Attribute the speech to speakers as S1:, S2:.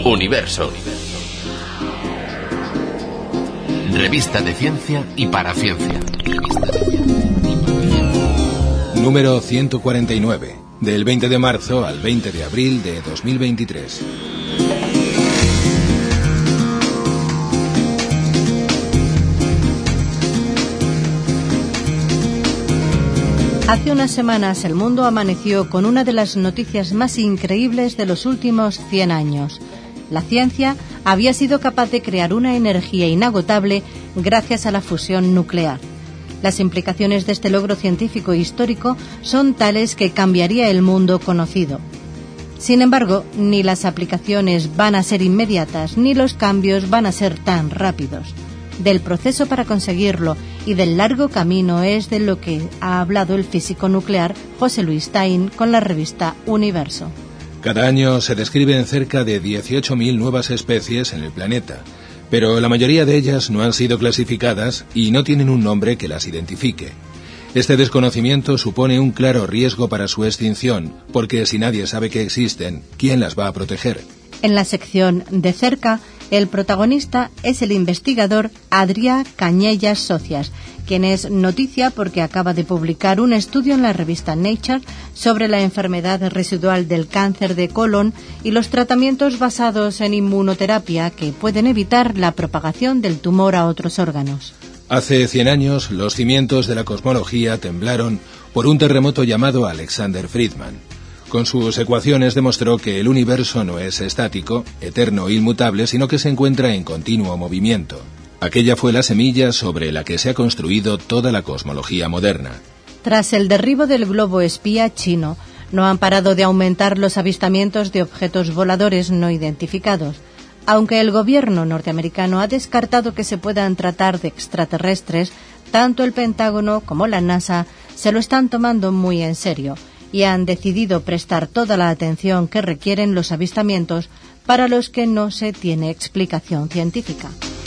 S1: Universo. Revista de ciencia y para ciencia.
S2: Número 149, del 20 de marzo al 20 de abril de 2023.
S3: Hace unas semanas el mundo amaneció con una de las noticias más increíbles de los últimos 100 años. La ciencia había sido capaz de crear una energía inagotable gracias a la fusión nuclear. Las implicaciones de este logro científico histórico son tales que cambiaría el mundo conocido. Sin embargo, ni las aplicaciones van a ser inmediatas, ni los cambios van a ser tan rápidos. Del proceso para conseguirlo y del largo camino es de lo que ha hablado el físico nuclear José Luis Taín con la revista Universo.
S2: Cada año se describen cerca de 18.000 nuevas especies en el planeta, pero la mayoría de ellas no han sido clasificadas y no tienen un nombre que las identifique. Este desconocimiento supone un claro riesgo para su extinción, porque si nadie sabe que existen, ¿quién las va a proteger?
S3: En la sección De cerca, el protagonista es el investigador Adrià Cañellas Socias, quien es noticia porque acaba de publicar un estudio en la revista Nature sobre la enfermedad residual del cáncer de colon y los tratamientos basados en inmunoterapia que pueden evitar la propagación del tumor a otros órganos.
S2: Hace 100 años, los cimientos de la cosmología temblaron por un terremoto llamado Alexander Friedman. Con sus ecuaciones demostró que el universo no es estático, eterno e inmutable, sino que se encuentra en continuo movimiento. Aquella fue la semilla sobre la que se ha construido toda la cosmología moderna.
S3: Tras el derribo del globo espía chino, no han parado de aumentar los avistamientos de objetos voladores no identificados. Aunque el gobierno norteamericano ha descartado que se puedan tratar de extraterrestres, tanto el Pentágono como la NASA se lo están tomando muy en serio y han decidido prestar toda la atención que requieren los avistamientos para los que no se tiene explicación científica.